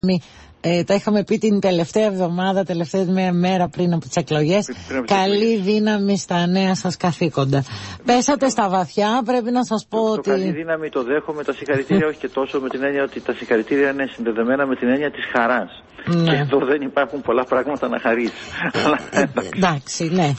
Τα είχαμε πει την τελευταία εβδομάδα, τελευταία μέρα πριν από τις εκλογές. Καλή δύναμη στα νέα σας καθήκοντα. Πέσατε στα βαθιά, πρέπει να σας πω ότι... Καλή δύναμη το δέχομαι, τα συγχαρητήρια όχι και τόσο με την έννοια ότι τα συγχαρητήρια είναι συνδεδεμένα με την έννοια της χαράς. Ναι. Και εδώ δεν υπάρχουν πολλά πράγματα να χαρείς. Εντάξει, ναι.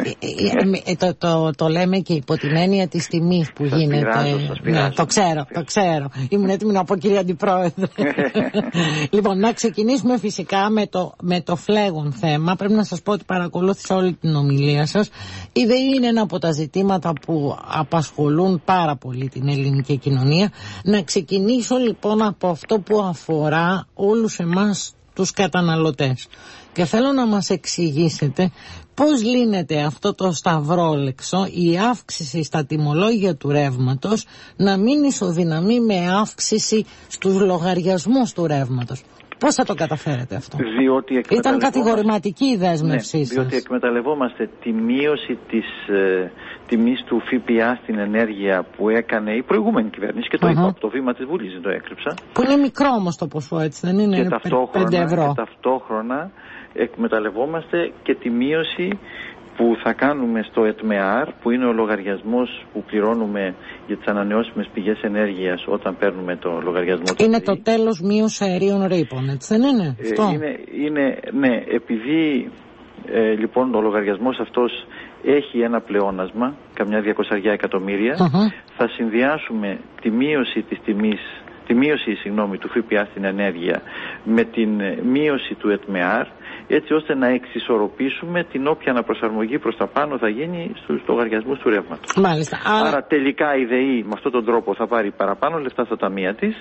Το λέμε και υπό την έννοια της τιμής που γίνεται. Ναι, το ξέρω. Ήμουν έτοιμη να πω, κύριε Αντιπρόεδρε. Λοιπόν, να ξεκινήσουμε φυσικά με το φλέγον θέμα. Πρέπει να σας πω ότι παρακολούθησα όλη την ομιλία σας. Η ΔΕΗ είναι ένα από τα ζητήματα που απασχολούν πάρα πολύ την ελληνική κοινωνία. Να ξεκινήσω λοιπόν από αυτό που αφορά όλους εμάς τους καταναλωτές. Και θέλω να μας εξηγήσετε πώς λύνεται αυτό το σταυρόλεξο, η αύξηση στα τιμολόγια του ρεύματος να μην ισοδυναμεί με αύξηση στους λογαριασμούς του ρεύματος. Πώς θα το καταφέρετε αυτό? Ήταν κατηγορηματική η δέσμευσή σας. Διότι εκμεταλλευόμαστε τη μείωση της τιμής του ΦΠΑ στην ενέργεια που έκανε η προηγούμενη κυβέρνηση και το είπα από το βήμα της Βουλής, δεν το έκρυψα. Που είναι μικρό όμως το ποσό, έτσι δεν είναι? Και 5 ευρώ. Και ταυτόχρονα εκμεταλλευόμαστε και τη μείωση που θα κάνουμε στο ΕΤΜΕΑΡ, που είναι ο λογαριασμός που πληρώνουμε για τις ανανεώσιμες πηγές ενέργειας όταν παίρνουμε το λογαριασμό του. Είναι το τέλος μείωση αερίων ρήπων, έτσι δεν είναι? Ναι, επειδή λοιπόν ο λογαριασμός αυτός έχει ένα πλεόνασμα, καμιά 200 εκατομμύρια, θα συνδυάσουμε τη μείωση της τιμής, του ΦΠΑ στην ενέργεια με την μείωση του ΕΤΜΕΑΡ, έτσι ώστε να εξισορροπήσουμε την όποια αναπροσαρμογή προς τα πάνω θα γίνει στους λογαριασμούς του ρεύματος. Μάλιστα. Άρα τελικά η ΔΕΗ με αυτόν τον τρόπο θα πάρει παραπάνω λεφτά στα ταμεία της,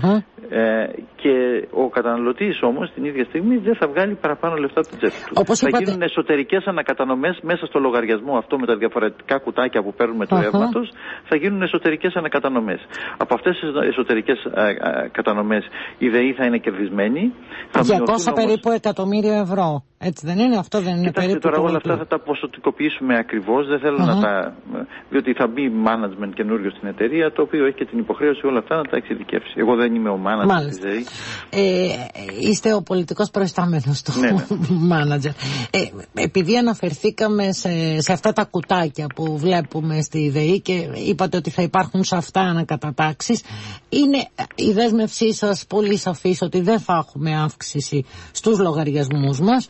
και ο καταναλωτής όμως την ίδια στιγμή δεν θα βγάλει παραπάνω λεφτά από την τσέπη του. Θα γίνουν εσωτερικές ανακατανομές μέσα στο λογαριασμό αυτό με τα διαφορετικά κουτάκια που παίρνουμε του ρεύματος, θα γίνουν εσωτερικές ανακατανομές. Από αυτές τις εσωτερικές κατανομές η ΔΕΗ θα είναι κερδισμένη. 200 περίπου εκατομμύρια ευρώ. Έτσι δεν είναι? Αυτό δεν είναι? Κοιτάξτε, τώρα όλα αυτά θα τα ποσοτικοποιήσουμε ακριβώς. Δεν θέλω να τα... διότι θα μπει management καινούριο στην εταιρεία, το οποίο έχει και την υποχρέωση όλα αυτά να τα εξειδικεύσει. Εγώ δεν είμαι ο manager της ΔΕΗ. Είστε ο πολιτικός προϊστάμενος του manager. Επειδή αναφερθήκαμε σε αυτά τα κουτάκια που βλέπουμε στη ΔΕΗ και είπατε ότι θα υπάρχουν σε αυτά ανακατατάξεις, είναι η δέσμευσή σας πολύ σαφής ότι δεν θα έχουμε αύξηση στους λογαριασμούς μας.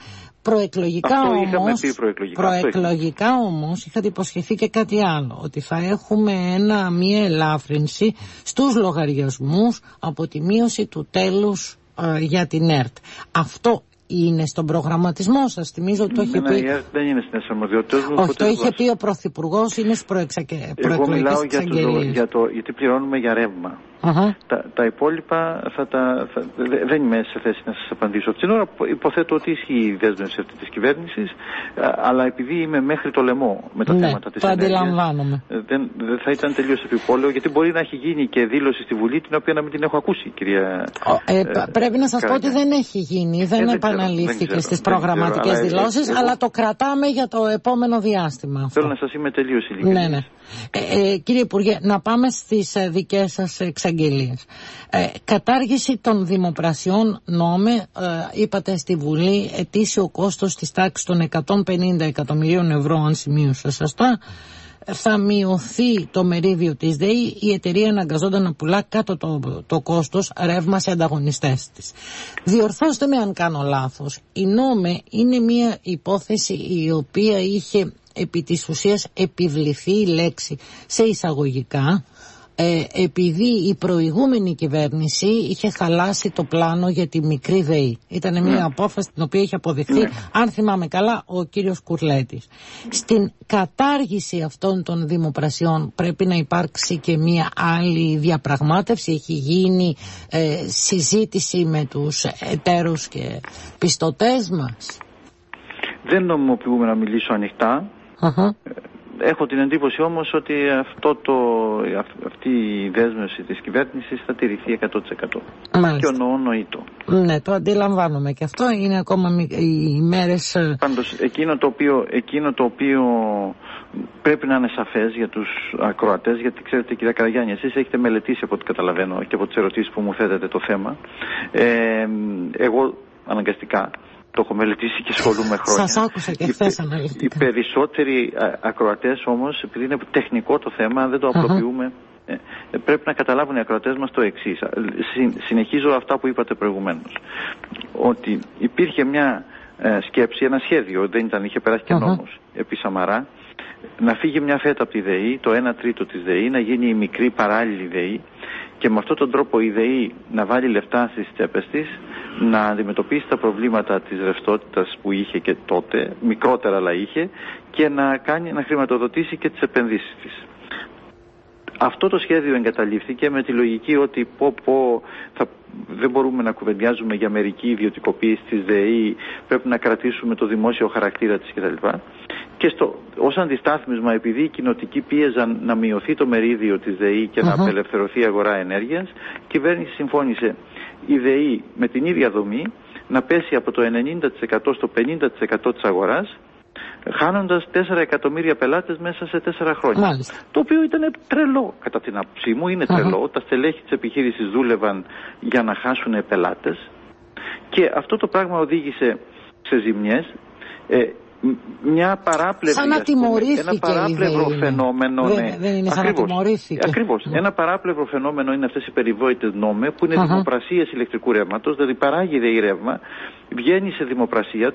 Προεκλογικά όμως είχατε υποσχεθεί και κάτι άλλο, ότι θα έχουμε μια ελάφρυνση στους λογαριασμούς από τη μείωση του τέλους για την ΕΡΤ. Αυτό είναι στον προγραμματισμό σας? Θυμίζω ότι το είχε πει. Δεν είναι στην αρμοδιότητά μου. Όχι, το είχε πει ο Πρωθυπουργός, είναι στις προεκλογικές εξαγγελίες. Γιατί πληρώνουμε για ρεύμα. Τα υπόλοιπα δεν είμαι σε θέση να σας απαντήσω. Αυτή την ώρα υποθέτω ότι ισχύει η δέσμευση αυτή της κυβέρνησης, αλλά επειδή είμαι μέχρι το λαιμό με τα θέματα της ενέργειας, αντιλαμβάνομαι. Δεν θα ήταν τελείως επιπόλαιο, γιατί μπορεί να έχει γίνει και δήλωση στη Βουλή την οποία να μην την έχω ακούσει, κυρία. Πρέπει να σας πω ότι δεν έχει γίνει, δεν επαναλήφθηκε στις προγραμματικές δηλώσεις, αλλά το κρατάμε για το επόμενο διάστημα. Θέλω να σας είμαι τελείως ειλικρινής. Ναι. Κύριε Υπουργέ, να πάμε στις δικές σας εξαγγελίες. Κατάργηση των δημοπρασιών νόμε, είπατε στη Βουλή, ετήσιο κόστος της τάξης των 150 εκατομμυρίων ευρώ, αν σημείωσα σωστά. Θα μειωθεί το μερίδιο της ΔΕΗ, η εταιρεία αναγκαζόταν να πουλά κάτω το κόστος ρεύμα σε ανταγωνιστές της. Διορθώστε με αν κάνω λάθος. Η νόμε είναι μια υπόθεση η οποία είχε επί της ουσίας επιβληθεί η λέξη σε εισαγωγικά, επειδή η προηγούμενη κυβέρνηση είχε χαλάσει το πλάνο για τη μικρή ΔΕΗ. Ήταν μια απόφαση την οποία είχε αποδεχθεί, αν θυμάμαι καλά, ο κύριος Κουρλέτης. Στην κατάργηση αυτών των δημοπρασιών πρέπει να υπάρξει και μια άλλη διαπραγμάτευση. Έχει γίνει συζήτηση με τους εταίρους και πιστωτές μας? Δεν νομιμοποιούμε να μιλήσω ανοιχτά. έχω την εντύπωση όμως ότι αυτή η δέσμευση της κυβέρνησης θα τηρηθεί 100%. Μάλιστα. Και ο νοήτο. Ναι, το αντιλαμβάνομαι και αυτό είναι ακόμα οι μέρες. Πάντως εκείνο το οποίο πρέπει να είναι σαφές για τους ακροατές, γιατί ξέρετε κυρία Καραγιάννη, εσείς έχετε μελετήσει από ό,τι καταλαβαίνω και από τις ερωτήσεις που μου θέτετε το θέμα. Εγώ αναγκαστικά το έχω μελετήσει και ασχολούμαι χρόνια. Σας άκουσα και χθες αναλυτικά. Οι περισσότεροι ακροατές όμως, επειδή είναι τεχνικό το θέμα, δεν το απλοποιούμε. Πρέπει να καταλάβουν οι ακροατές μας το εξής. Συνεχίζω αυτά που είπατε προηγουμένως. Ότι υπήρχε μια σκέψη, ένα σχέδιο, είχε περάσει και νόμος επί Σαμαρά, να φύγει μια φέτα από τη ΔΕΗ, το 1/3 της ΔΕΗ, να γίνει η μικρή παράλληλη ΔΕΗ και με αυτόν τον τρόπο η ΔΕΗ να βάλει λεφτά στις τσέπες της, να αντιμετωπίσει τα προβλήματα της ρευστότητας που είχε και τότε, μικρότερα αλλά είχε, και να χρηματοδοτήσει και τις επενδύσεις της. Αυτό το σχέδιο εγκαταλείφθηκε με τη λογική ότι δεν μπορούμε να κουβεντιάζουμε για μερική ιδιωτικοποίηση της ΔΕΗ, πρέπει να κρατήσουμε το δημόσιο χαρακτήρα της κτλ. Και ως αντιστάθμισμα, επειδή οι κοινοτικοί πίεζαν να μειωθεί το μερίδιο της ΔΕΗ και να απελευθερωθεί η αγορά ενέργειας, η κυβέρνηση συμφώνησε η ΔΕΗ με την ίδια δομή να πέσει από το 90% στο 50% της αγοράς, χάνοντας 4 εκατομμύρια πελάτες μέσα σε 4 χρόνια. Μάλιστα. Το οποίο ήταν τρελό κατά την άποψή μου, είναι τρελό. Τα στελέχη της επιχείρησης δούλευαν για να χάσουν πελάτες και αυτό το πράγμα οδήγησε σε ζημιές. Μια παράπλευρη, ένα παράπλευρο φαινόμενο. Δεν είναι σαν να τιμωρήθηκε. Ακριβώς. Ένα παράπλευρο φαινόμενο είναι αυτές οι περιβόητες νόμε που είναι δημοπρασίες ηλεκτρικού ρεύματος, δηλαδή παράγει ΔΕΗ ρεύμα, βγαίνει σε δημοπρασία,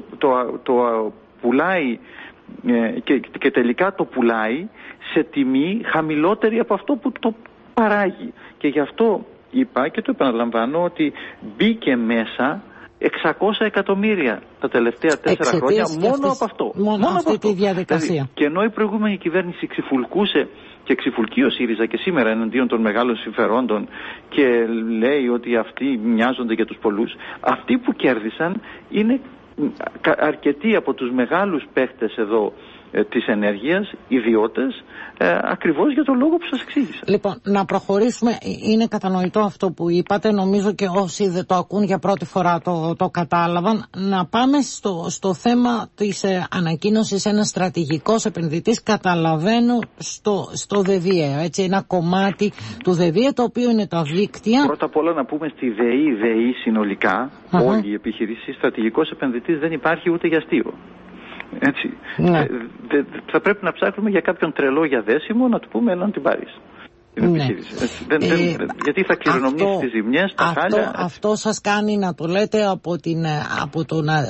το πουλάει και τελικά το πουλάει σε τιμή χαμηλότερη από αυτό που το παράγει. Και γι' αυτό είπα και το επαναλαμβάνω ότι μπήκε μέσα 600 εκατομμύρια τα τελευταία 4 χρόνια μόνο από αυτό. Μόνο από αυτή τη διαδικασία. Δηλαδή, και ενώ η προηγούμενη κυβέρνηση ξυφουλκούσε και ξυφουλκεί ο ΣΥΡΙΖΑ και σήμερα εναντίον των μεγάλων συμφερόντων και λέει ότι αυτοί μοιάζονται για τους πολλούς, αυτοί που κέρδισαν είναι αρκετοί από τους μεγάλους παίχτες εδώ της ενέργειας, ιδιώτες, ακριβώς για τον λόγο που σας εξήγησα. Λοιπόν, να προχωρήσουμε. Είναι κατανοητό αυτό που είπατε. Νομίζω και όσοι δεν το ακούν για πρώτη φορά το κατάλαβαν. Να πάμε στο θέμα της ανακοίνωσης. Ένας στρατηγικός επενδυτής, καταλαβαίνω, στο ΔΕΔΙΕ. Έτσι, ένα κομμάτι του ΔΕΔΙΕ, το οποίο είναι τα δίκτυα. Πρώτα απ' όλα να πούμε στη ΔΕΗ συνολικά, όλη η επιχειρήση, στρατηγικός επενδυτής δεν υπάρχει ούτε για αστείο. Έτσι. Ναι. Θα πρέπει να ψάχνουμε για κάποιον τρελό για δέσιμο να του πούμε έλα να την πάρεις. Ναι. Γιατί θα κληρονομήσει τις ζημιές, τα χάλια. Αυτό σας κάνει να το λέτε από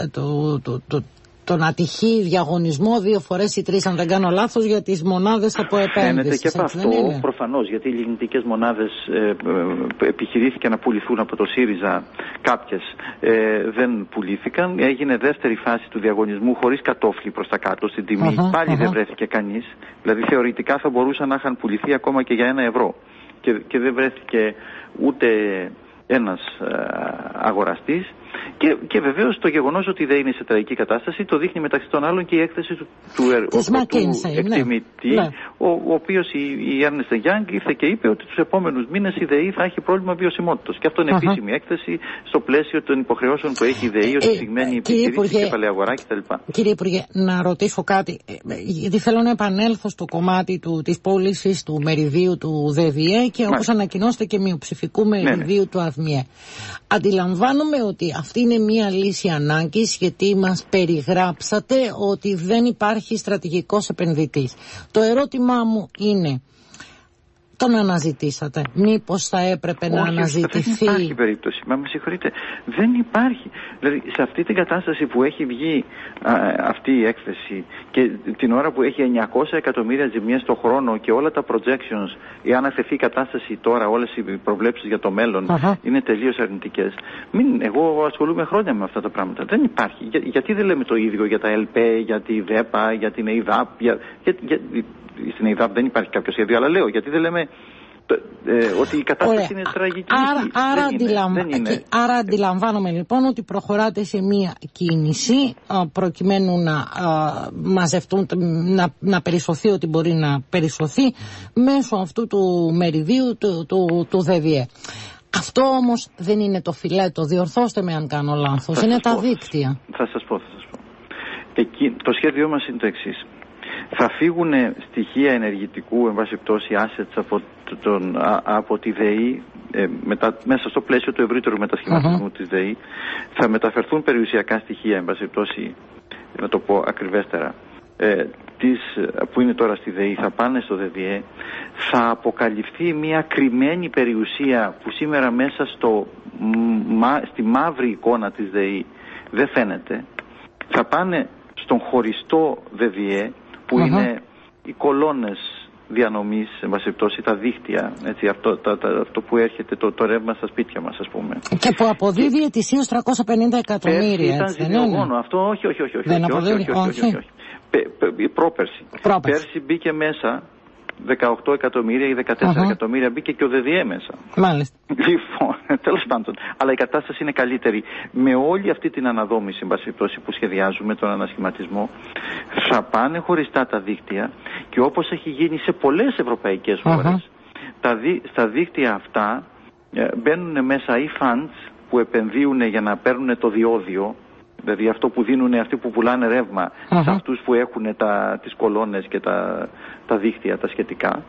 τον ατυχή διαγωνισμό 2 φορές ή 3, αν δεν κάνω λάθος, για τις μονάδες από επένδυση. Φαίνεται και από αυτό προφανώς, γιατί οι λιγνητικές μονάδες επιχειρήθηκαν να πουληθούν από το ΣΥΡΙΖΑ, κάποιες δεν πουλήθηκαν. Έγινε δεύτερη φάση του διαγωνισμού χωρίς κατόφλι προς τα κάτω στην τιμή. Πάλι δεν βρέθηκε κανείς. Δηλαδή θεωρητικά θα μπορούσαν να είχαν πουληθεί ακόμα και για 1 ευρώ. Και δεν βρέθηκε ούτε ένας αγοραστής. Και βεβαίως το γεγονός ότι δεν είναι σε τραγική κατάσταση το δείχνει μεταξύ των άλλων και η έκθεση του εκτιμητή, ο οποίος η Ernst & Young ήρθε και είπε ότι τους επόμενους μήνες η ΔΕΗ θα έχει πρόβλημα βιωσιμότητας. Και αυτό είναι επίσημη έκθεση στο πλαίσιο των υποχρεώσεων που έχει η ΔΕΗ ως συγκεκριμένη επιχειρήση, κεφαλαία αγορά κτλ. Κύριε Υπουργέ, να ρωτήσω κάτι, γιατί θέλω να επανέλθω στο κομμάτι της πώλησης του μεριδίου του ΔΕΔΙΕ και όπως ανακοινώσετε και μειοψηφικού μεριδίου του ΑΔΜΙΕ. Αντιλαμβάνομαι ότι αυτή είναι μια λύση ανάγκης, γιατί μας περιγράψατε ότι δεν υπάρχει στρατηγικός επενδυτής. Το ερώτημά μου είναι, τον αναζητήσατε? Μήπως θα έπρεπε να αναζητηθεί? Δεν υπάρχει περίπτωση. Μα με συγχωρείτε. Δεν υπάρχει. Δηλαδή σε αυτή την κατάσταση που έχει βγει αυτή η έκθεση και την ώρα που έχει 900 εκατομμύρια ζημιές το χρόνο και όλα τα projections, εάν αφαιθεί η κατάσταση τώρα, όλες οι προβλέψεις για το μέλλον είναι τελείως αρνητικές. Εγώ ασχολούμαι χρόνια με αυτά τα πράγματα. Δεν υπάρχει. Γιατί δεν λέμε το ίδιο για τα ΕΛΠΕ, για τη ΔΕΠΑ, για την ΕΙΔΑΠ? Στην ΕΙΔΑΠ δεν υπάρχει κάποιο σχέδιο, αλλά λέω γιατί δεν λέμε ότι η κατάσταση είναι τραγική. Άρα αντιλαμβάνομαι λοιπόν ότι προχωράτε σε μία κίνηση προκειμένου να μαζευτούν, να περισωθεί ό,τι μπορεί να περισωθεί μέσω αυτού του μεριδίου του ΔΔΕ. Αυτό όμως δεν είναι το φιλέτο, διορθώστε με αν κάνω λάθος, είναι τα δίκτυα. Θα σας πω. Εκεί, το σχέδιό μας είναι το εξής. Θα φύγουν στοιχεία ενεργητικού, εν πάση πτώση, assets από τη ΔΕΗ, μέσα στο πλαίσιο του ευρύτερου μετασχηματισμού της ΔΕΗ, θα μεταφερθούν περιουσιακά στοιχεία, εν πάση πτώση, να το πω ακριβέστερα, που είναι τώρα στη ΔΕΗ, θα πάνε στο ΔΔΕ, θα αποκαλυφθεί μια κρυμμένη περιουσία που σήμερα μέσα στη μαύρη εικόνα της ΔΕΗ δεν φαίνεται, θα πάνε στον χωριστό ΔΔΕ που είναι οι κολόνες διανομής, εν πάση πτώση, τα δίκτυα, έτσι, αυτό που έρχεται το ρεύμα στα σπίτια μας, ας πούμε. Και που αποδίδει ετησίως 350 εκατομμύρια. Ήταν ζημιογόνο αυτό, όχι. Δεν αποδίδει, όχι. Πρόπερση. Πέρσι μπήκε μέσα 18 εκατομμύρια ή 14 εκατομμύρια, μπήκε και ο ΔΔΕ μέσα. Μάλιστα. Λοιπόν, τέλος πάντων. Αλλά η κατάσταση είναι καλύτερη. Με όλη αυτή την αναδόμηση, εν πάση περιπτώσει, που σχεδιάζουμε, τον ανασχηματισμό, θα πάνε χωριστά τα δίκτυα και όπως έχει γίνει σε πολλές ευρωπαϊκές χώρες, στα δίκτυα αυτά μπαίνουν μέσα οι funds που επενδύουν για να παίρνουν το διόδιο. Δηλαδή αυτό που δίνουν αυτοί που πουλάνε ρεύμα σε αυτούς που έχουν τις κολόνες και τα δίκτυα, τα σχετικά,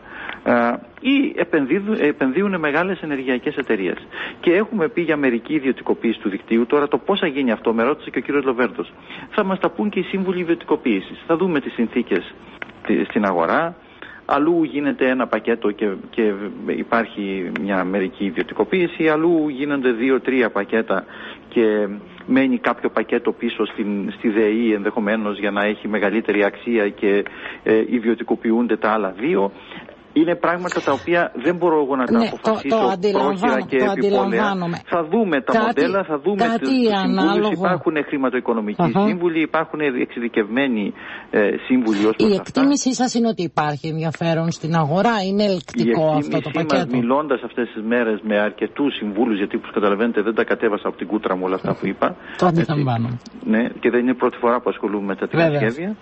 ή επενδύουν μεγάλες ενεργειακές εταιρείες. Και έχουμε πει για μερική ιδιωτικοποίηση του δικτύου. Τώρα το πώς θα γίνει αυτό, με ρώτησε και ο κύριος Λοβέρδος. Θα μας τα πούν και οι σύμβουλοι ιδιωτικοποίησης. Θα δούμε τις συνθήκες στην αγορά. Αλλού γίνεται ένα πακέτο και υπάρχει μια μερική ιδιωτικοποίηση, αλλού γίνονται 2-3 πακέτα και μένει κάποιο πακέτο πίσω στη ΔΕΗ ενδεχομένως για να έχει μεγαλύτερη αξία και ιδιωτικοποιούνται τα άλλα δύο. Είναι πράγματα τα οποία δεν μπορώ εγώ να τα αποφασίσω πρόχειρα και επιπόλαια. Θα δούμε τα μοντέλα, θα δούμε τους συμβούλους. Υπάρχουν χρηματοοικονομικοί σύμβουλοι, υπάρχουν εξειδικευμένοι σύμβουλοι ως προς αυτά. Η εκτίμησή σας είναι ότι υπάρχει ενδιαφέρον στην αγορά, είναι ελκτικό αυτό το πακέτο? Μας, μιλώντας αυτές τις μέρες με αρκετούς συμβούλους, γιατί όπως καταλαβαίνετε δεν τα κατέβασα από την κούτρα μου όλα αυτά που είπα. Το αντιλαμβάνω. Ναι, και δεν είναι η πρώτη φορά που ασχολούμαι με τα σχέδια.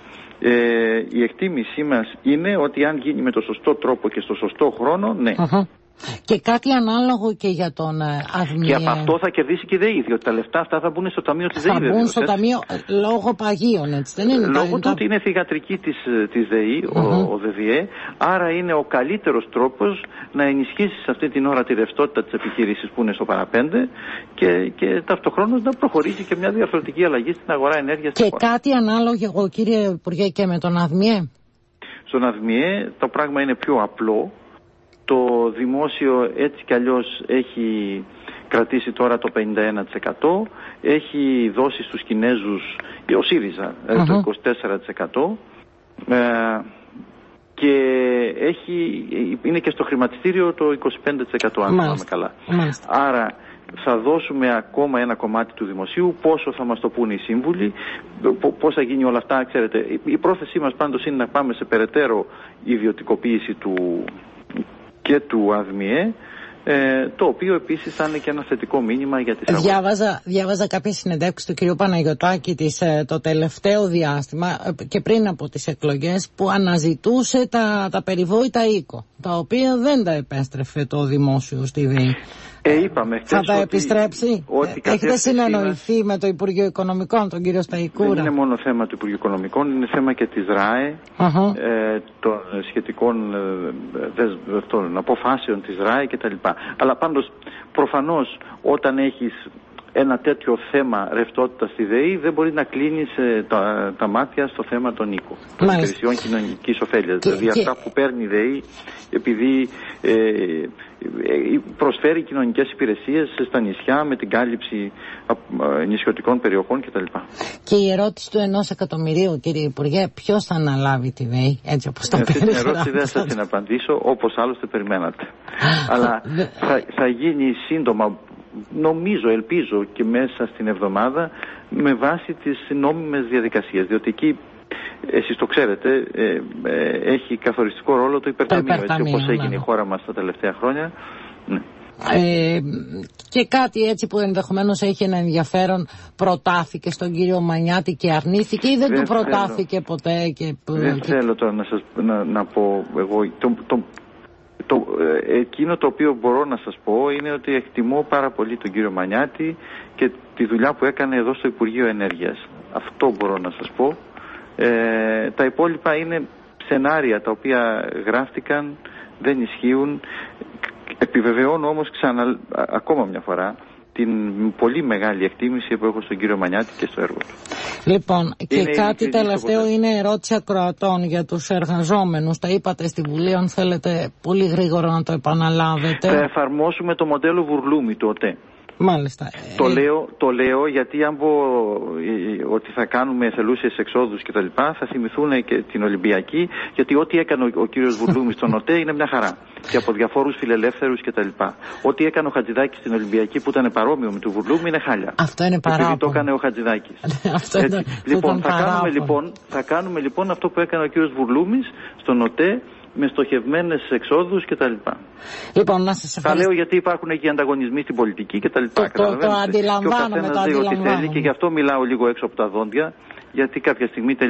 Η εκτίμησή μας είναι ότι αν γίνει με το σωστό τρόπο και στο σωστό χρόνο, ναι. Και κάτι ανάλογο και για τον ΑΔΜΙΕ. Και από αυτό θα κερδίσει και η ΔΕΗ, διότι τα λεφτά αυτά θα μπουν στο ταμείο της ΔΕΗ. Θα μπουν στο ταμείο λόγω παγίων, έτσι δεν είναι? Λόγω του ότι είναι θυγατρική της ΔΕΗ, ο ΔΔΕ, άρα είναι ο καλύτερος τρόπος να ενισχύσεις αυτή την ώρα τη ρευστότητα της επιχείρησης που είναι στο παραπέντε και ταυτοχρόνως να προχωρήσει και μια διαφορετική αλλαγή στην αγορά ενέργειας. Και κάτι ανάλογο, κύριε Υπουργέ, και με τον ΑΔΜΙΕ? Στον ΑΔΜΙΕ το πράγμα είναι πιο απλό. Το δημόσιο έτσι κι αλλιώς έχει κρατήσει τώρα το 51%, έχει δώσει στους Κινέζους, ο ΣΥΡΙΖΑ, το 24%, και είναι και στο χρηματιστήριο το 25% αν θυμάμαι καλά. Άρα θα δώσουμε ακόμα ένα κομμάτι του δημοσίου, πόσο θα μας το πούνε οι σύμβουλοι, πώς θα γίνει όλα αυτά, ξέρετε. Η πρόθεσή μας πάντως είναι να πάμε σε περαιτέρω ιδιωτικοποίηση και του ΑΔΜΙΕ, το οποίο επίσης θα είναι και ένα θετικό μήνυμα για τις αγορές. Διάβαζα κάποιες συνεντεύξεις του κ. Παναγιωτάκη το τελευταίο διάστημα και πριν από τις εκλογές, που αναζητούσε τα περιβόητα οίκο, τα οποία δεν τα επέστρεφε το δημόσιο στη ΔΕΗ. Είπαμε θα τα επιστρέψει? Έχετε συνεννοηθεί με το Υπουργείο Οικονομικών, τον κύριο Σταϊκούρα? Δεν είναι μόνο θέμα του Υπουργείου Οικονομικών, είναι θέμα και της ΡΑΕ, των σχετικών των αποφάσεων της ΡΑΕ κτλ. Αλλά πάντως προφανώς όταν έχεις ένα τέτοιο θέμα ρευστότητα στη ΔΕΗ, δεν μπορεί να κλείνεις τα μάτια στο θέμα των οίκων, των υπηρεσιών κοινωνικής ωφέλειας. Δηλαδή αυτά που παίρνει η ΔΕΗ, επειδή προσφέρει κοινωνικές υπηρεσίες στα νησιά με την κάλυψη νησιωτικών περιοχών κτλ. Και η ερώτηση του 1 εκατομμυρίου, κύριε Υπουργέ, ποιος θα αναλάβει τη ΔΕΗ, έτσι όπως το αυτή την ερώτηση δεν θα την απαντήσω, όπως άλλωστε περιμένατε. Αλλά θα γίνει σύντομα, νομίζω, ελπίζω και μέσα στην εβδομάδα, με βάση τις νόμιμες διαδικασίες, διότι εκεί εσείς το ξέρετε, έχει καθοριστικό ρόλο το υπερταμείο, έτσι όπως έγινε η χώρα μας τα τελευταία χρόνια. Ναι. Και κάτι έτσι που ενδεχομένως έχει ένα ενδιαφέρον, προτάθηκε στον κύριο Μανιάτη και αρνήθηκε ή δεν του προτάθηκε ποτέ? Δεν θέλω τώρα να πω εγώ. Εκείνο το οποίο μπορώ να σας πω είναι ότι εκτιμώ πάρα πολύ τον κύριο Μανιάτη και τη δουλειά που έκανε εδώ στο Υπουργείο Ενέργειας. Αυτό μπορώ να σας πω. Τα υπόλοιπα είναι σενάρια τα οποία γράφτηκαν, δεν ισχύουν. Επιβεβαιώνω όμως ακόμα μια φορά την πολύ μεγάλη εκτίμηση που έχω στον κύριο Μανιάτη και στο έργο του. Λοιπόν, και κάτι τελευταίο είναι ερώτηση ακροατών για τους εργαζόμενους. Τα είπατε στη Βουλή, αν θέλετε πολύ γρήγορα να το επαναλάβετε. Θα εφαρμόσουμε το μοντέλο Βουρλούμι του ΟΤΕ. Μάλιστα. Το λέω γιατί αν πω ότι θα κάνουμε εθελούσιες εξόδους και τα λοιπά, θα θυμηθούν και την Ολυμπιακή, γιατί ό,τι έκανε ο κύριος Βουρλούμης στον ΟΤΕ είναι μια χαρά. Και από διαφόρους φιλελεύθερους και τα λοιπά. Ό,τι έκανε ο Χατζηδάκης στην Ολυμπιακή που ήταν παρόμοιο με του Βουρλούμη είναι χάλια. Αυτό είναι παράπονο. Επειδή το έκανε ο Χατζηδάκης. Θα κάνουμε λοιπόν αυτό που έκανε ο κύριος Βουρλούμης στον ΟΤΕ, με στοχευμένες εξόδους κτλ. Λοιπόν, να σας ευχαριστώ. Τα λέω γιατί υπάρχουν και ανταγωνισμοί στην πολιτική κτλ. Το αντιλαμβάνομαι. Και ο καθένας λέει ό,τι θέλει και γι' αυτό μιλάω λίγο έξω από τα δόντια, γιατί κάποια στιγμή